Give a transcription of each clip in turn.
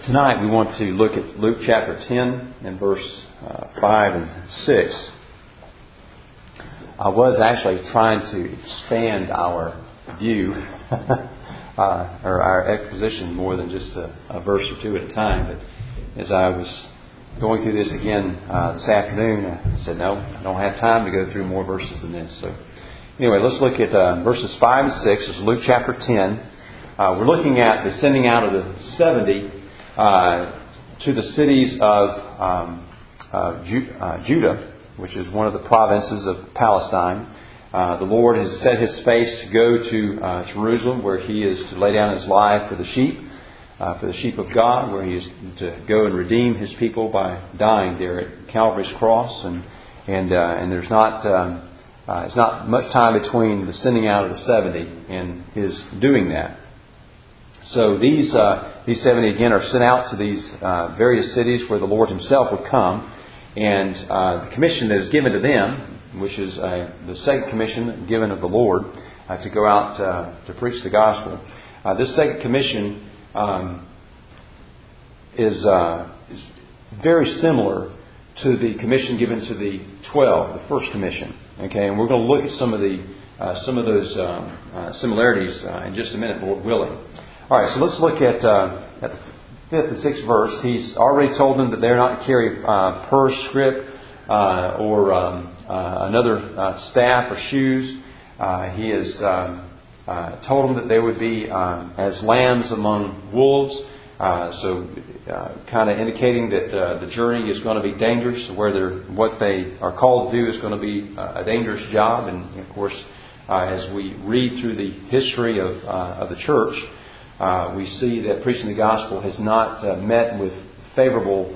Tonight we want to look at Luke chapter 10 and verse 5 and 6. I was actually trying to expand our view or our exposition more than just a verse or two at a time. But as I was going through this again this afternoon, I said, no, I don't have time to go through more verses than this. So anyway, let's look at verses 5 and 6. This is Luke chapter 10. We're looking at the sending out of the 70 to the cities of Judah, which is one of the provinces of Palestine. The Lord has set His face to go to Jerusalem, where He is to lay down His life for the sheep of God, where He is to go and redeem His people by dying there at Calvary's cross. And there's it's not much time between the sending out of the 70 and His doing that. So these 70 again are sent out to these various cities where the Lord Himself would come, and the commission that is given to them, which is the second commission given of the Lord to go out to preach the gospel. This second commission is very similar to the commission given to the 12, the first commission. Okay, and we're going to look at some of those similarities in just a minute, Lord willing. All right, so let's look at the 5th and 6th verse. He's already told them that they're not to carry purse, scrip, or another staff or shoes. He has told them that they would be as lambs among wolves. So kind of indicating that the journey is going to be dangerous. What they are called to do is going to be a dangerous job. And of course, as we read through the history of the church, we see that preaching the gospel has not met with favorable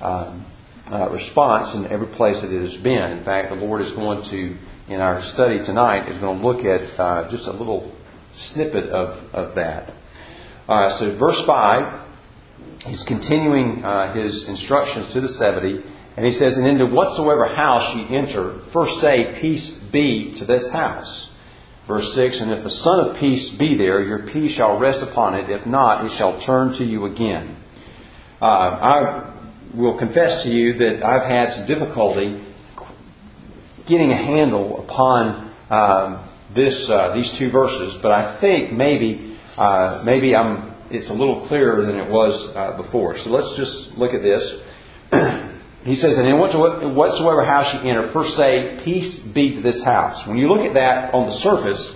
response in every place that it has been. In fact, the Lord is going to, in our study tonight, is going to look at just a little snippet of that. So verse 5, he's continuing his instructions to the 70, and he says, "And into whatsoever house ye enter, first say, Peace be to this house." Verse 6, "And if the Son of Peace be there, your peace shall rest upon it. If not, it shall turn to you again." I will confess to you that I've had some difficulty getting a handle upon these two verses, but I think maybe it's a little clearer than it was before. So let's just look at this. He says, "And in whatsoever house you enter, first say, Peace be to this house." When you look at that on the surface,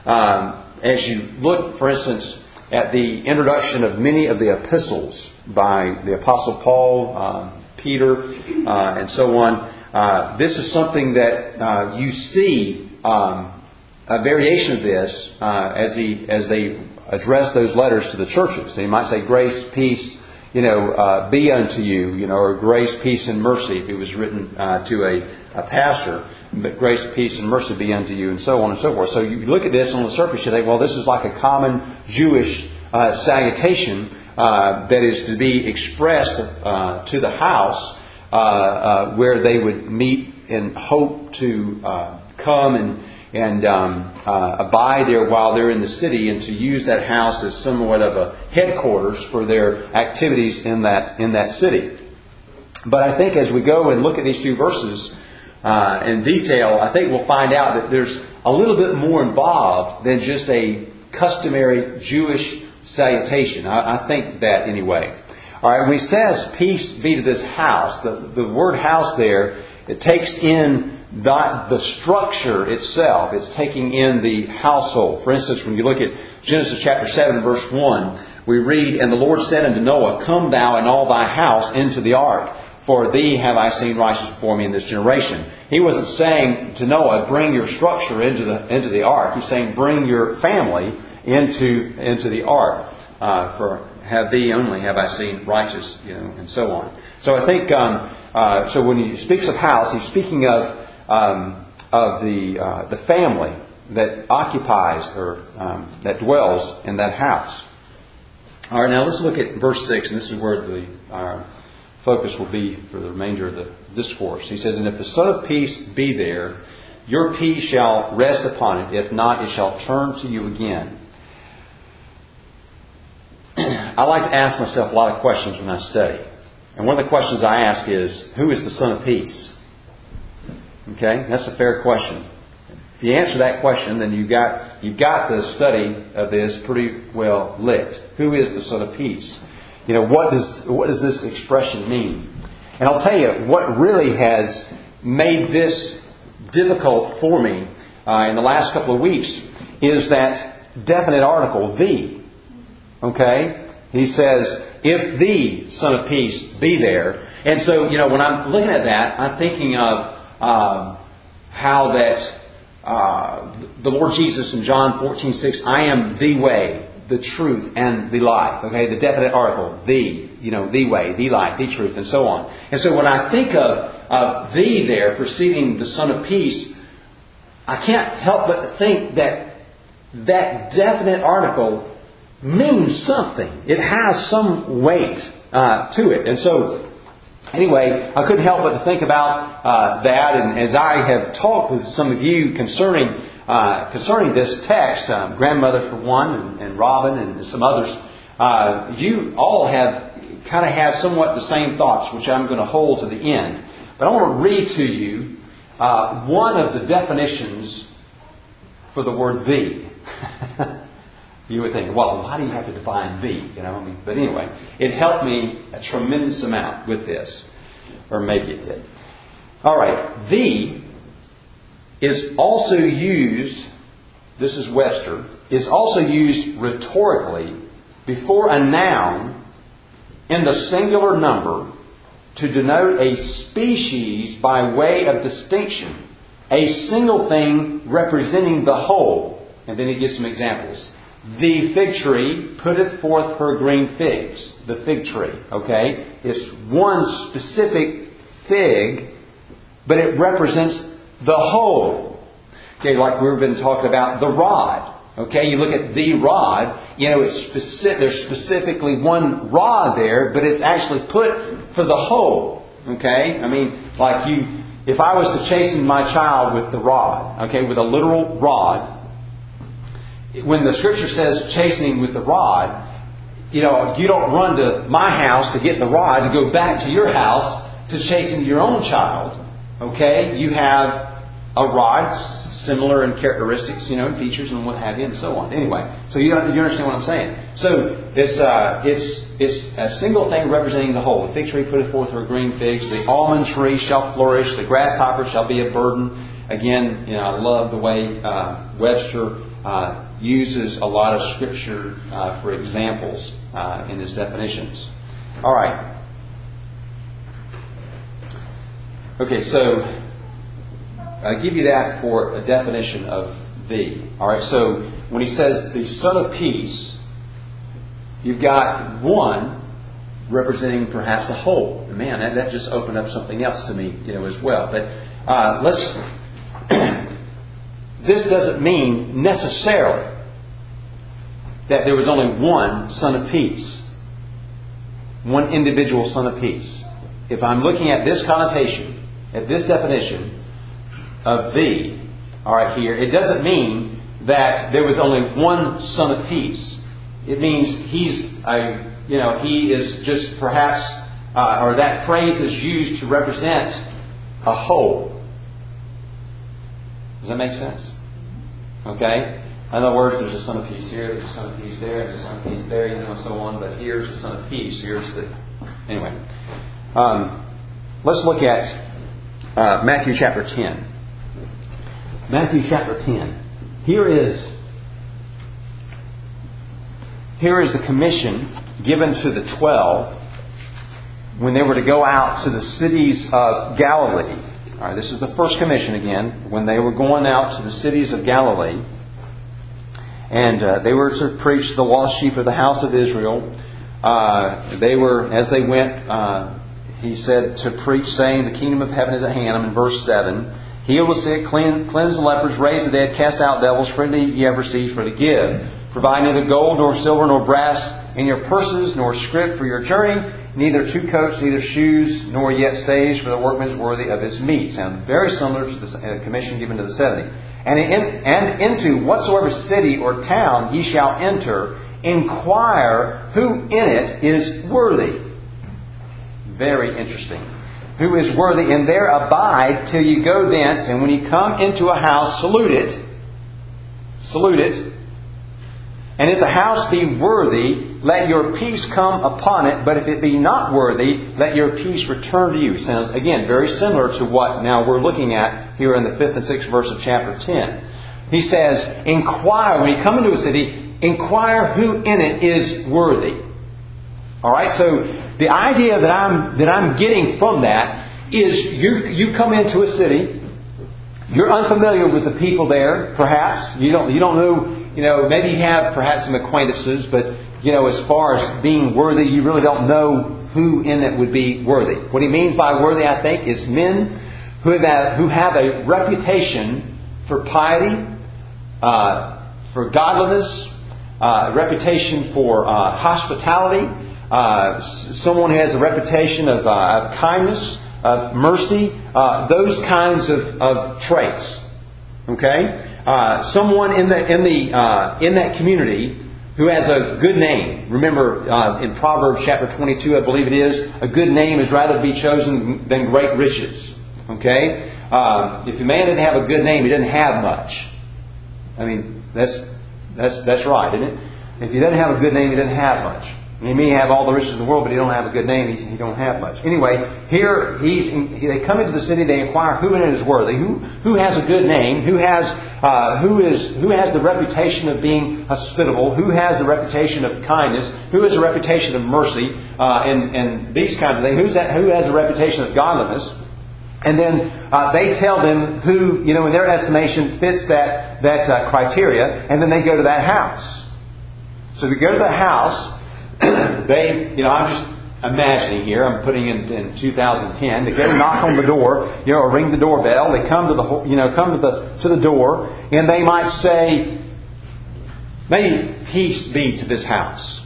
as you look, for instance, at the introduction of many of the epistles by the Apostle Paul, Peter, and so on, this is something that you see a variation of this as they address those letters to the churches. So you might say, "Grace, peace, be unto you," or "Grace, peace, and mercy," if it was written to a pastor. But "Grace, peace, and mercy be unto you," and so on and so forth. So you look at this on the surface, you think, well, this is like a common Jewish salutation that is to be expressed to the house where they would meet and hope to come and abide there while they're in the city, and to use that house as somewhat of a headquarters for their activities in that city. But I think as we go and look at these two verses in detail, I think we'll find out that there's a little bit more involved than just a customary Jewish salutation. I think that anyway. All right, when he says, "Peace be to this house," the word house there, it takes in the structure itself. It's taking in the household. For instance, when you look at Genesis chapter 7, verse 1, we read, "And the Lord said unto Noah, Come thou and all thy house into the ark, for thee have I seen righteous before me in this generation." He wasn't saying to Noah, "Bring your structure into the ark." He's saying, "Bring your family into the ark. For have thee only have I seen righteous," and so on. So I think so when he speaks of house, he's speaking of the family that occupies or that dwells in that house. All right, now let's look at verse 6, and this is where our focus will be for the remainder of the discourse. He says, "And if the Son of Peace be there, your peace shall rest upon it. If not, it shall turn to you again." I like to ask myself a lot of questions when I study. And one of the questions I ask is, who is the Son of Peace? Okay, that's a fair question. If you answer that question, then you've got the study of this pretty well licked. Who is the Son of Peace? What does this expression mean? And I'll tell you, what really has made this difficult for me in the last couple of weeks is that definite article, the. Okay? He says, if the Son of Peace be there. And so, when I'm looking at that, I'm thinking of how that the Lord Jesus in John 14:6, I am the way, the truth, and the life. Okay? The definite article, the way, the life, the truth, and so on. And so when I think of the there preceding the Son of Peace, I can't help but think that definite article means something. It has some weight to it. And so, anyway, I couldn't help but to think about that. And as I have talked with some of you concerning this text, grandmother for one, and Robin and some others, you all have kind of had somewhat the same thoughts, which I'm going to hold to the end. But I want to read to you one of the definitions for the word the. You would think, well, why do you have to define the? But anyway, it helped me a tremendous amount with this. Or maybe it did. All right. The is also used, this is Webster, is also used rhetorically before a noun in the singular number to denote a species by way of distinction, a single thing representing the whole. And then he gives some examples. The fig tree putteth forth her green figs. The fig tree, okay? It's one specific fig, but it represents the whole. Okay, like we've been talking about the rod. Okay, you look at the rod, it's specific. There's specifically one rod there, but it's actually put for the whole. Okay, if I was to chasten my child with the rod, okay, with a literal rod. When the Scripture says chastening with the rod, you don't run to my house to get the rod to go back to your house to chasten your own child. Okay? You have a rod, similar in characteristics, and features and what have you, and so on. Anyway, so you understand what I'm saying. So it's a single thing representing the whole. The fig tree putteth forth her green figs. The almond tree shall flourish. The grasshopper shall be a burden. Again, I love the way Webster uses a lot of Scripture for examples in his definitions. All right. Okay, so I give you that for a definition of the. All right, so when he says the Son of Peace, you've got one representing perhaps a whole. Man, that just opened up something else to me, as well. But this doesn't mean necessarily that there was only one Son of Peace. One individual Son of Peace. If I'm looking at this connotation, at this definition of the, all right, here, it doesn't mean that there was only one Son of Peace. It means he is just perhaps, or that phrase is used to represent a whole. Does that make sense? Okay? In other words, there's a Son of Peace here, there's a Son of Peace there, there's a Son of Peace there, and so on. But here's the Son of Peace. Here's the... Anyway. Let's look at Matthew chapter 10. Matthew chapter 10. Here is the commission given to the 12 when they were to go out to the cities of Galilee. All right, this is the first commission again, when they were going out to the cities of Galilee. And they were to preach the lost sheep of the house of Israel. They were, as they went, he said to preach, saying, the kingdom of heaven is at hand. I'm in verse 7. Heal the sick, cleanse the lepers, raise the dead, cast out devils. Freely ye have received, freely give. Provide neither gold, nor silver, nor brass in your purses, nor scrip for your journey, neither two coats, neither shoes, nor yet stays, for the workman is worthy of his meat. Sounds very similar to the commission given to the 70. And into whatsoever city or town ye shall enter, inquire who in it is worthy. Very interesting. Who is worthy, and there abide till you go thence, and when you come into a house, salute it. Salute it. And if the house be worthy, let your peace come upon it. But if it be not worthy, let your peace return to you. Sounds, again, very similar to what now we're looking at here in the 5th and 6th verse of chapter 10. He says, inquire, when you come into a city, inquire who in it is worthy. Alright, so the idea that I'm getting from that is you come into a city, you're unfamiliar with the people there, perhaps. You don't know, maybe you have perhaps some acquaintances, but, as far as being worthy, you really don't know who in it would be worthy. What he means by worthy, I think, is men who have a reputation for piety, for godliness, a reputation for hospitality, someone who has a reputation of kindness, of mercy, those kinds of traits. Okay? Someone in that community who has a good name. Remember, in Proverbs chapter 22, I believe it is, a good name is rather to be chosen than great riches. Okay? If a man didn't have a good name, he didn't have much. I mean, that's right, isn't it? If he doesn't have a good name, he doesn't have much. He may have all the riches in the world, but he don't have a good name. He don't have much. Anyway, here they come into the city. They inquire who in it is worthy, who has a good name, who has the reputation of being hospitable, who has the reputation of kindness, who has a reputation of mercy, and these kinds of things. Who has a reputation of godliness? And then they tell them who, in their estimation, fits that criteria, and then they go to that house. So they go to the house. I'm just imagining here. I'm putting it in 2010. They go to knock on the door, or ring the doorbell. They come to the door, and they might say, "May peace be to this house."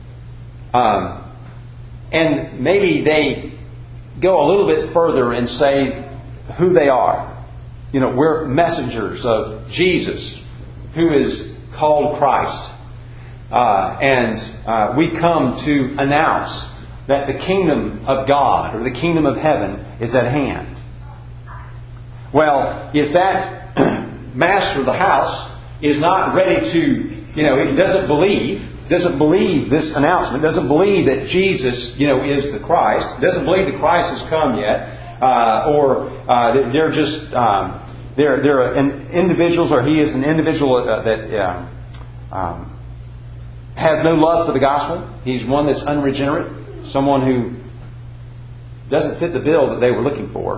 And maybe they go a little bit further and say who they are. We're messengers of Jesus, who is called Christ. And we come to announce that the kingdom of God or the kingdom of heaven is at hand. Well, if that master of the house is not ready to, he doesn't believe this announcement, doesn't believe that Jesus, is the Christ, doesn't believe the Christ has come yet, or they're just they're individuals, or he is an individual that has no love for the gospel. He's one that's unregenerate. Someone who doesn't fit the bill that they were looking for.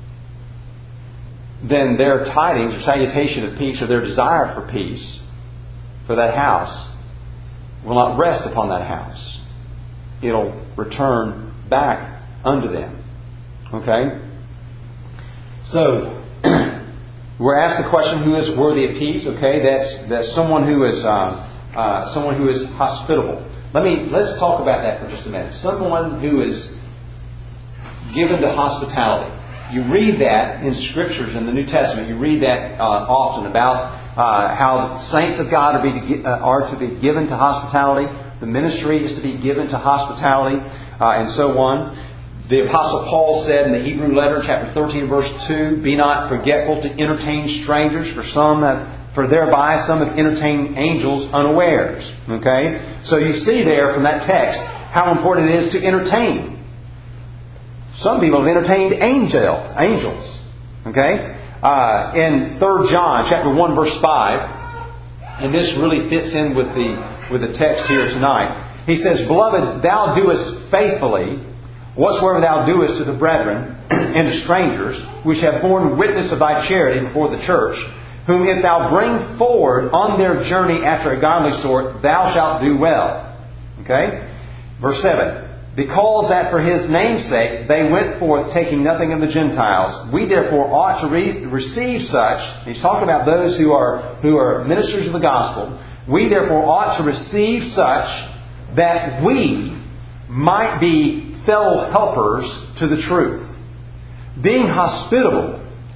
Then their tidings or salutation of peace, or their desire for peace for that house, will not rest upon that house. It'll return back unto them. Okay? So, we're asked the question, who is worthy of peace? Okay, that's someone who is hospitable. Let's talk about that for just a minute. Someone who is given to hospitality. You read that in Scriptures in the New Testament. You read that often about how saints of God are to be given to hospitality. The ministry is to be given to hospitality, and so on. The Apostle Paul said in the Hebrew letter, chapter 13, verse 2, "Be not forgetful to entertain strangers, for thereby some have entertained angels unawares." Okay? So you see there from that text how important it is to entertain. Some people have entertained angels. Okay? In 3 John chapter 1 verse 5, and this really fits in with the text here tonight. He says, "Beloved, thou doest faithfully whatsoever thou doest to the brethren and to strangers, which have borne witness of thy charity before the church, whom if thou bring forward on their journey after a godly sort, thou shalt do well." Okay? Verse 7. "Because that for His name's sake they went forth taking nothing of the Gentiles, we therefore ought to receive such." He's talking about those who are ministers of the gospel. "We therefore ought to receive such that we might be fellow helpers to the truth, being hospitable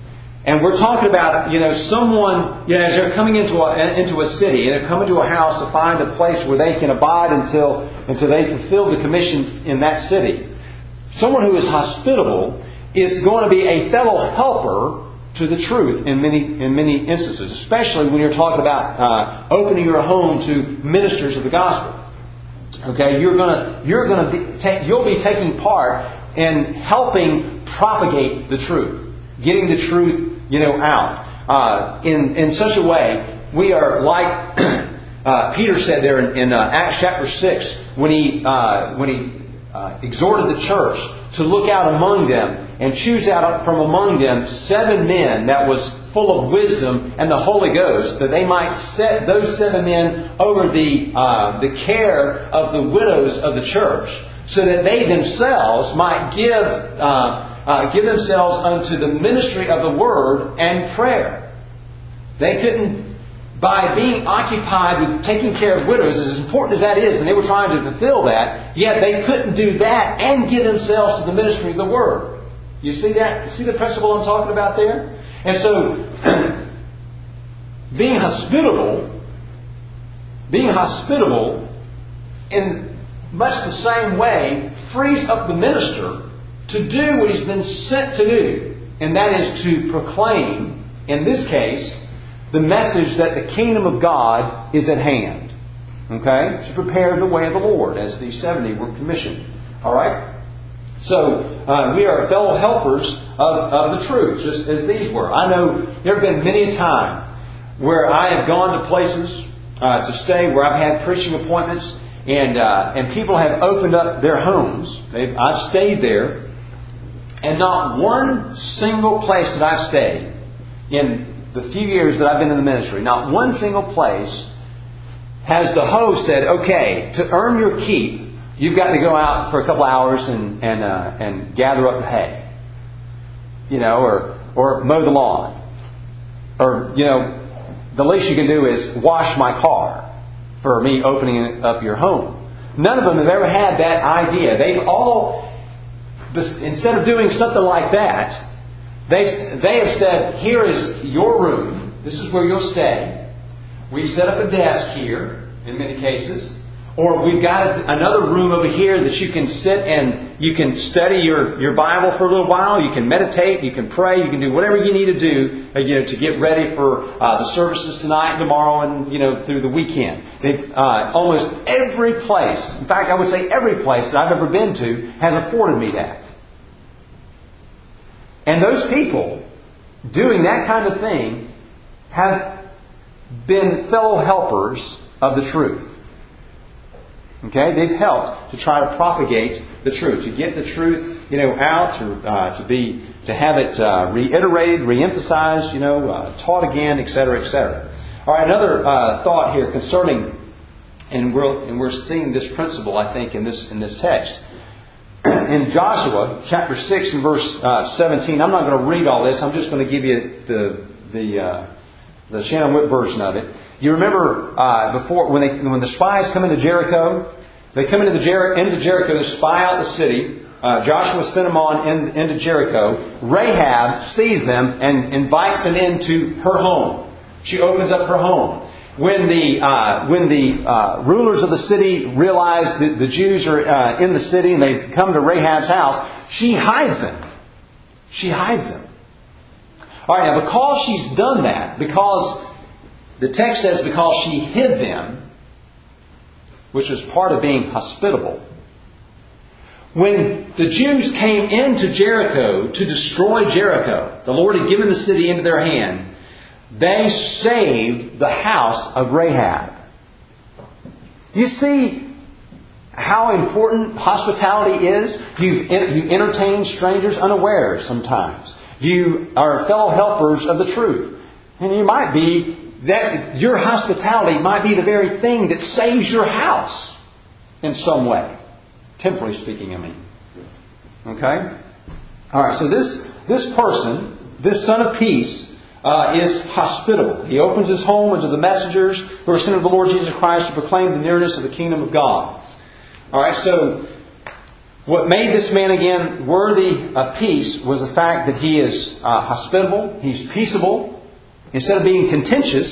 And we're talking about, someone, as they're coming into a city, and they're coming to a house to find a place where they can abide until they fulfill the commission in that city. Someone who is hospitable is going to be a fellow helper to the truth in many instances, especially when you're talking about opening your home to ministers of the gospel. Okay, you'll be taking part in helping propagate the truth, getting the truth out in such a way. We are like Peter said there in Acts chapter 6 when he exhorted the church to look out among them and choose out from among them 7 men that was full of wisdom and the Holy Ghost, that they might set those 7 men over the care of the widows of the church, so that they themselves might give themselves unto the ministry of the Word and prayer. They couldn't, by being occupied with taking care of widows, as important as that is, and they were trying to fulfill that, yet they couldn't do that and give themselves to the ministry of the Word. You see that? You see the principle I'm talking about there? And so, being hospitable in much the same way frees up the minister to do what he's been sent to do. And that is to proclaim, in this case, the message that the kingdom of God is at hand. Okay? To prepare the way of the Lord, as the 70 were commissioned. Alright? So, we are fellow helpers of the truth, just as these were. I know there have been many a time where I have gone to places to stay, where I've had preaching appointments, and people have opened up their homes. I've stayed there, and not one single place that I've stayed in the few years that I've been in the ministry, not one single place has the host said, okay, to earn your keep, you've got to go out for a couple hours and gather up the hay, or mow the lawn, or the least you can do is wash my car for me opening up your home. None of them have ever had that idea. They've all, instead of doing something like that, they have said, here is your room. This is where you'll stay. We've set up a desk here, in many cases. Or we've got another room over here that you can sit and you can study your Bible for a little while. You can meditate. You can pray. You can do whatever you need to do, to get ready for the services tonight and tomorrow and, through the weekend. Almost every place, in fact, I would say every place that I've ever been to has afforded me that. And those people doing that kind of thing have been fellow helpers of the truth. Okay, they've helped to try to propagate the truth, to get the truth, out, to have it reiterated, reemphasized, taught again, etc., etc. All right, another thought here concerning, and we're seeing this principle, I think, in this text. In Joshua chapter 6 and verse 17, I'm not going to read all this. I'm just going to give you the Shannon Whip version of it. You remember before when the spies come into Jericho, they come into Jericho to spy out the city. Joshua sent them on into Jericho. Rahab sees them and invites them into her home. She opens up her home. When the rulers of the city realize that the Jews are in the city and they've come to Rahab's house, she hides them. All right, now because she's done that, because the text says because she hid them, which was part of being hospitable. When the Jews came into Jericho to destroy Jericho, the Lord had given the city into their hand, they saved the house of Rahab. You see how important hospitality is? You entertain strangers unawares sometimes. You are fellow helpers of the truth. And you might be that your hospitality might be the very thing that saves your house in some way. Temporally speaking, I mean. Okay? Alright, so this person, this son of peace, is hospitable. He opens his home unto the messengers who are sent of the Lord Jesus Christ to proclaim the nearness of the kingdom of God. Alright, so What made this man again worthy of peace was the fact that he is hospitable, he's peaceable, instead of being contentious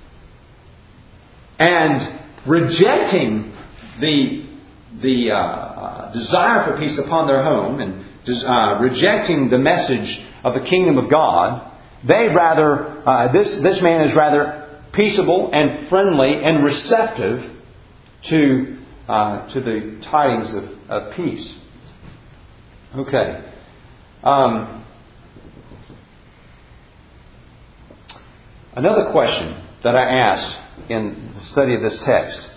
and rejecting the desire for peace upon their home and rejecting the message of the kingdom of God. They rather, this man is rather peaceable and friendly and receptive to the tidings of peace. Okay. Another question that I asked in the study of this text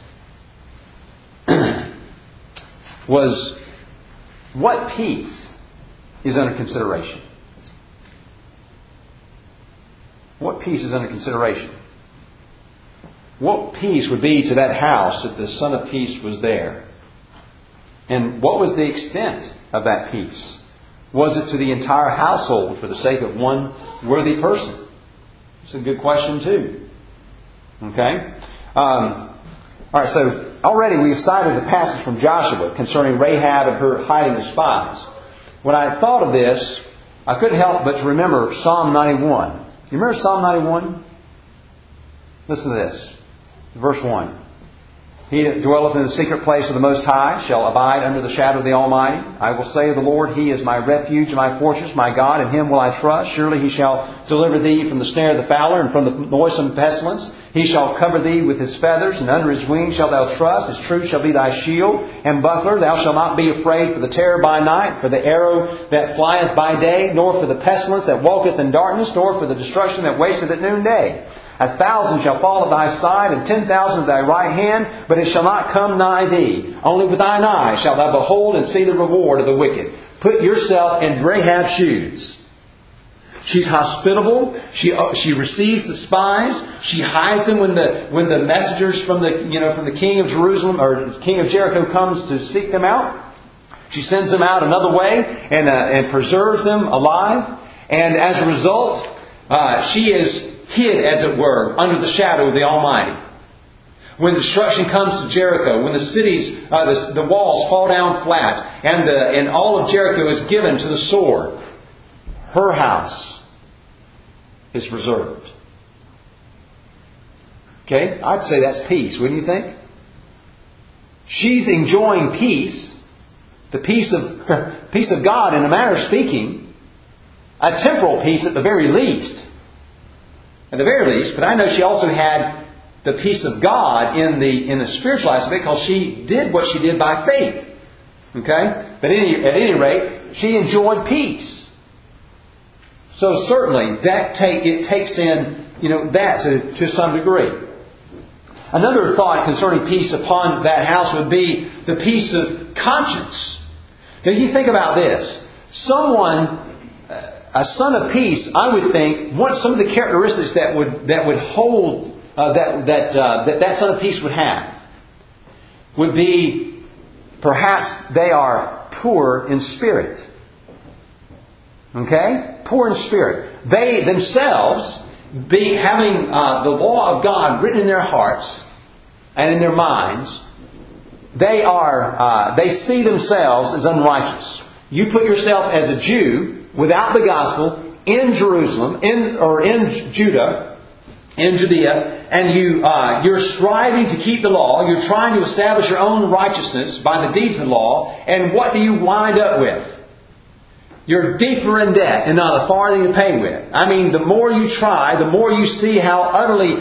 was, what peace is under consideration? What peace is under consideration? What peace would be to that house if the Son of Peace was there? And what was the extent of that peace? Was it to the entire household for the sake of one worthy person? It's a good question too. Okay? Alright, so already we've cited the passage from Joshua concerning Rahab and her hiding the spies. When I thought of this, I couldn't help but to remember Psalm 91. You remember Psalm 91? Listen to this. Verse 1. He that dwelleth in the secret place of the Most High shall abide under the shadow of the Almighty. I will say of the Lord, He is my refuge and my fortress, my God, in Him will I trust. Surely He shall deliver thee from the snare of the fowler and from the noisome pestilence. He shall cover thee with His feathers, and under His wings shalt thou trust. His truth shall be thy shield and buckler. Thou shalt not be afraid for the terror by night, for the arrow that flieth by day, nor for the pestilence that walketh in darkness, nor for the destruction that wasteth at noonday. 1,000 shall fall at thy side, and 10,000 at thy right hand, but it shall not come nigh thee. Only with thine eyes shalt thou behold and see the reward of the wicked. Put yourself in Rahab's shoes. She's hospitable. She receives the spies. She hides them when the messengers from the king of Jerusalem or king of Jericho comes to seek them out. She sends them out another way and preserves them alive. And as a result, she is hid, as it were, under the shadow of the Almighty. When destruction comes to Jericho, when the cities, the walls fall down flat, and all of Jericho is given to the sword, her house is preserved. Okay? I'd say that's peace, wouldn't you think? She's enjoying peace, the peace of God in a manner of speaking, a temporal peace at the very least. At the very least, but I know she also had the peace of God in the spiritual aspect because she did what she did by faith. Okay? But at any rate, she enjoyed peace. So certainly it takes in that to some degree. Another thought concerning peace upon that house would be the peace of conscience. Now you think about this. A son of peace, I would think, some of the characteristics that would hold that son of peace would have would be perhaps they are poor in spirit. Okay? Poor in spirit. They themselves, having the law of God written in their hearts and in their minds, they see themselves as unrighteous. You put yourself as a Jew without the gospel in Jerusalem, in Judah, in Judea, and you're striving to keep the law. You're trying to establish your own righteousness by the deeds of the law. And what do you wind up with? You're deeper in debt and not a farthing to pay with. I mean, the more you try, the more you see how utterly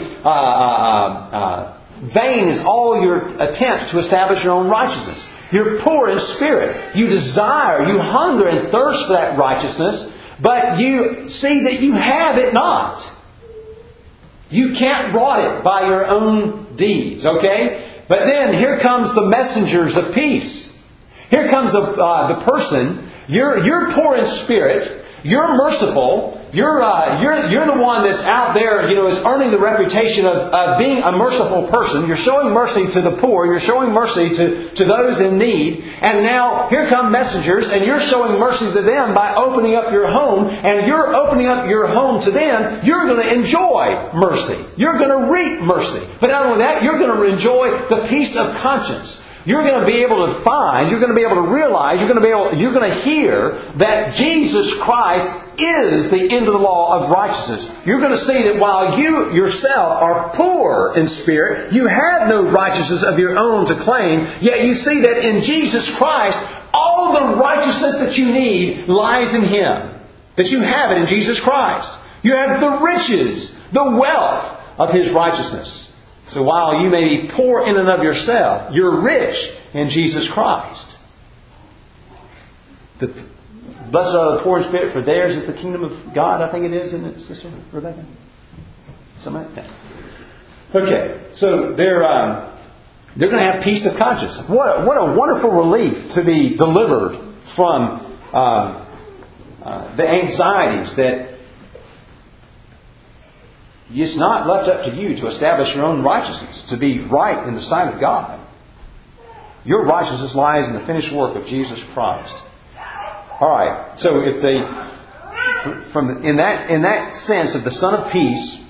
vain is all your attempts to establish your own righteousness. You're poor in spirit. You desire, you hunger and thirst for that righteousness, but you see that you have it not. You can't wrought it by your own deeds, okay? But then here comes the messengers of peace. Here comes the person. You're poor in spirit. You're merciful. You're the one that's out there, is earning the reputation of being a merciful person. You're showing mercy to the poor. You're showing mercy to those in need. And now here come messengers, and you're showing mercy to them by opening up your home. And you're opening up your home to them. You're going to enjoy mercy. You're going to reap mercy. But not only that, you're going to enjoy the peace of conscience. you're going to be able to find, you're going to be able to realize, you're going to hear that Jesus Christ is the end of the law of righteousness. You're going to see that while you yourself are poor in spirit, you have no righteousness of your own to claim, yet you see that in Jesus Christ, all the righteousness that you need lies in Him. That you have it in Jesus Christ. You have the riches, the wealth of His righteousness. So while you may be poor in and of yourself, you're rich in Jesus Christ. Blessed are the poor in spirit, for theirs is the kingdom of God. I think it is, isn't it, Sister Rebecca? Something like that. Okay, so they're going to have peace of conscience. What a wonderful relief to be delivered from the anxieties that it's not left up to you to establish your own righteousness, to be right in the sight of God. Your righteousness lies in the finished work of Jesus Christ. All right. So if in that sense of the Son of Peace,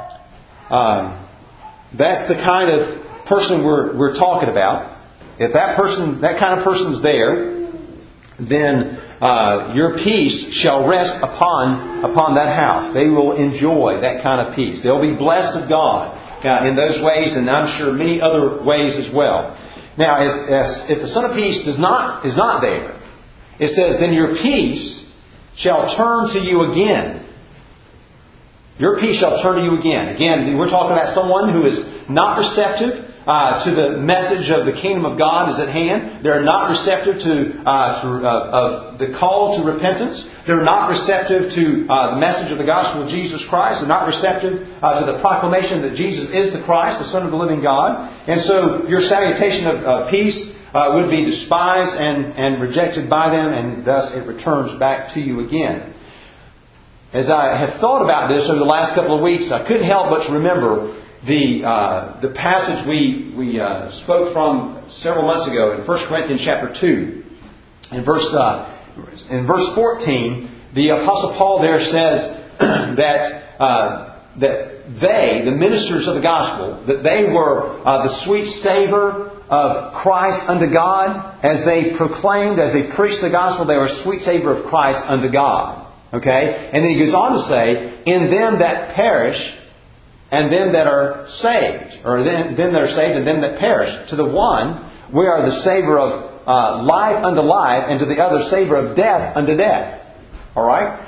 that's the kind of person we're talking about. If that kind of person's there, then your peace shall rest upon that house. They will enjoy that kind of peace. They'll be blessed of God in those ways, and I'm sure many other ways as well. Now, if the Son of Peace is not there, it says, then your peace shall turn to you again. Your peace shall turn to you again. Again, we're talking about someone who is not receptive to the message of the kingdom of God is at hand. They're not receptive to the call to repentance. They're not receptive to the message of the gospel of Jesus Christ. They're not receptive to the proclamation that Jesus is the Christ, the Son of the living God. And so your salutation of peace would be despised and rejected by them, and thus it returns back to you again. As I have thought about this over the last couple of weeks, I couldn't help but to remember the passage we spoke from several months ago in 1 Corinthians chapter 2. In verse 14, the Apostle Paul there says that they, the ministers of the gospel, that they were the sweet savor of Christ unto God. As they proclaimed, as they preached the gospel, they were a sweet savor of Christ unto God. Okay? And then he goes on to say, in them that perish and them that are saved, or them that are saved and them that perish. To the one, we are the savor of life unto life, and to the other, savor of death unto death. All right?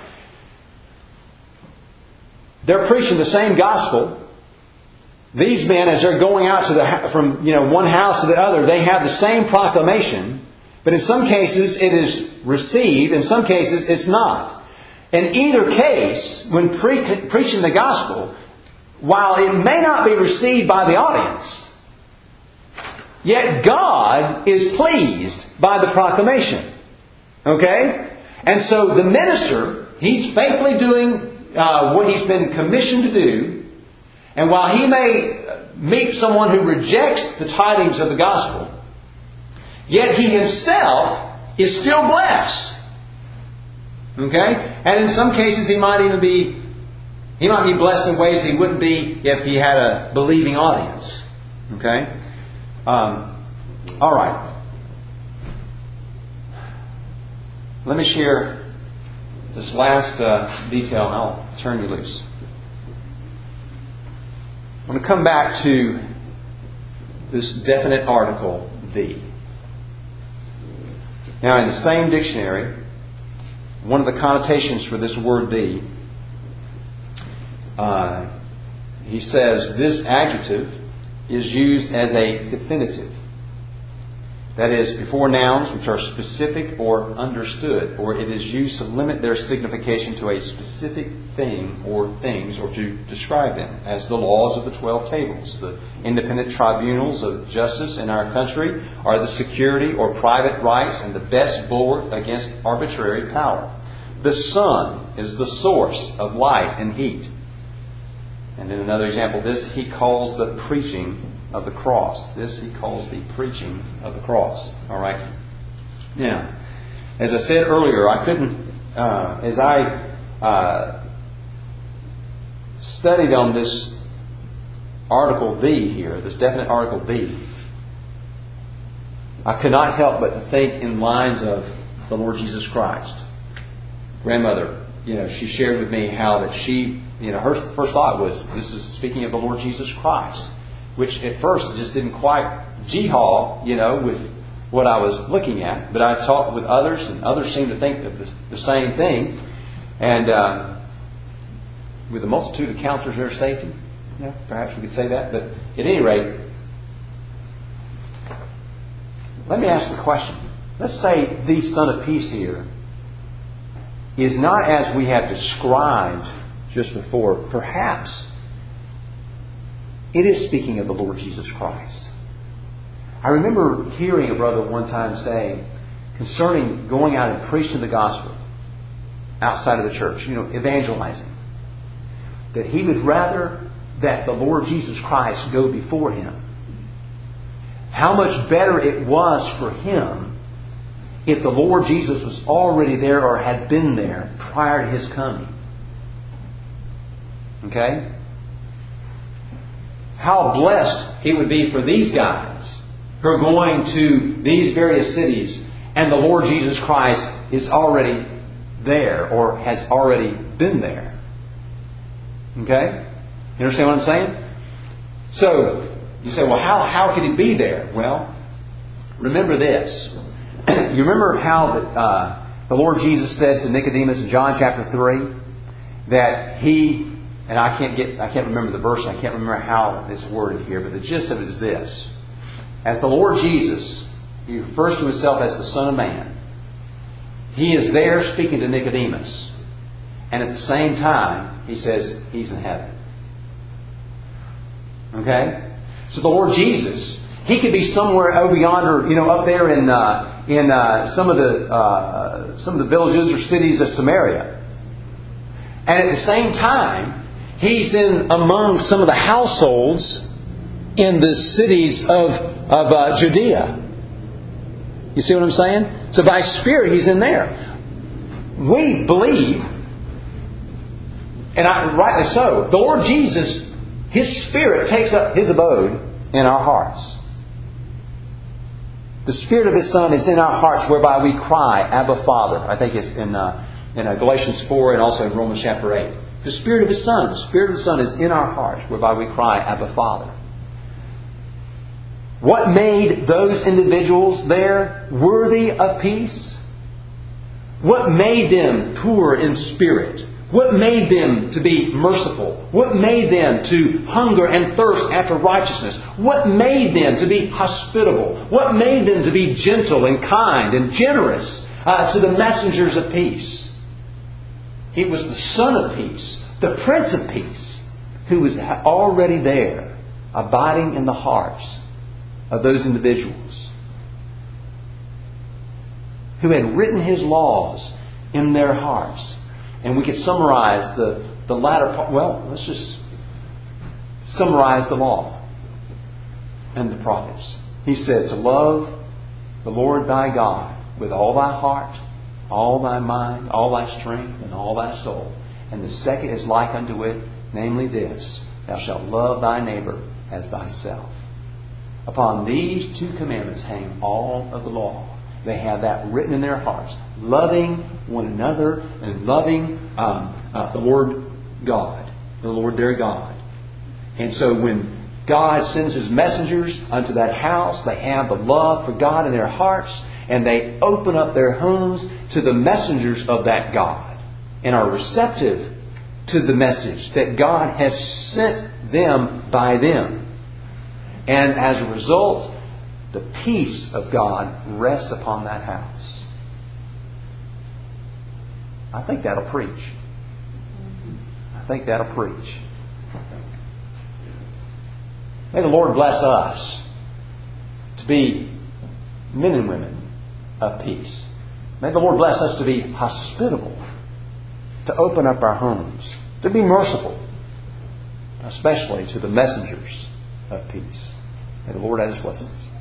They're preaching the same gospel. These men, as they're going out from one house to the other, they have the same proclamation, but in some cases it is received, in some cases it's not. In either case, when preaching the gospel, while it may not be received by the audience, yet God is pleased by the proclamation. Okay? And so the minister, he's faithfully doing what he's been commissioned to do. And while he may meet someone who rejects the tidings of the gospel, yet he himself is still blessed. Okay? And in some cases he might be blessed in ways he wouldn't be if he had a believing audience. Okay? All right. Let me share this last detail and I'll turn you loose. I want to come back to this definite article, the. Now, in the same dictionary, one of the connotations for this word the, he says this adjective is used as a definitive. That is, before nouns which are specific or understood, or it is used to limit their signification to a specific thing or things, or to describe them, as the laws of the 12 tables. The independent tribunals of justice in our country are the security or private rights and the best bulwark against arbitrary power. The sun is the source of light and heat. And in another example, this he calls the preaching of the cross. This he calls the preaching of the cross. All right. Now, as I said earlier, I couldn't, as I studied on this article "the" here, this definite article "the," I could not help but to think in lines of the Lord Jesus Christ. Grandmother, she shared with me how that she, her first thought was, this is speaking of the Lord Jesus Christ, which at first just didn't quite jihad, with what I was looking at. But I talked with others, and others seemed to think of the same thing. And with the multitude of counselors there safety, perhaps we could say that. But at any rate, let me ask the question. Let's say the Son of Peace here is not as we have described just before. Perhaps it is speaking of the Lord Jesus Christ. I remember hearing a brother one time saying concerning going out and preaching the gospel outside of the church, evangelizing, that he would rather that the Lord Jesus Christ go before him. How much better it was for him if the Lord Jesus was already there or had been there prior to His coming. Okay? How blessed it would be for these guys who are going to these various cities and the Lord Jesus Christ is already there or has already been there. Okay? You understand what I'm saying? So, you say, well, how could He be there? Well, remember this. You remember how the Lord Jesus said to Nicodemus in John chapter 3 that He, and I can't remember the verse, I can't remember how it's worded here, but the gist of it is this. As the Lord Jesus, He refers to Himself as the Son of Man. He is there speaking to Nicodemus. And at the same time, He says He's in heaven. Okay? So the Lord Jesus, He could be somewhere over yonder, up there in some of the villages or cities of Samaria. And at the same time, He's in among some of the households in the cities of Judea. You see what I'm saying? So by Spirit, He's in there. We believe, and rightly so, the Lord Jesus, His Spirit takes up His abode in our hearts. The Spirit of His Son is in our hearts, whereby we cry, Abba, Father. I think it's in Galatians 4 and also in Romans chapter 8. The Spirit of His Son, is in our hearts, whereby we cry, Abba, Father. What made those individuals there worthy of peace? What made them poor in spirit? What made them to be merciful? What made them to hunger and thirst after righteousness? What made them to be hospitable? What made them to be gentle and kind and generous to the messengers of peace? It was the Son of Peace, the Prince of Peace, who was already there, abiding in the hearts of those individuals, who had written His laws in their hearts. And we could summarize the latter part. Well, let's just summarize the law and the prophets. He said to love the Lord thy God with all thy heart, all thy mind, all thy strength, and all thy soul. And the second is like unto it, namely this, thou shalt love thy neighbor as thyself. Upon these two commandments hang all of the law. They have that written in their hearts. Loving one another and loving the Lord God. The Lord their God. And so when God sends His messengers unto that house, they have the love for God in their hearts, and they open up their homes to the messengers of that God and are receptive to the message that God has sent them by them. And as a result, the peace of God rests upon that house. I think that'll preach. I think that'll preach. May the Lord bless us to be men and women of peace. May the Lord bless us to be hospitable, to open up our homes, to be merciful, especially to the messengers of peace. May the Lord add His blessings.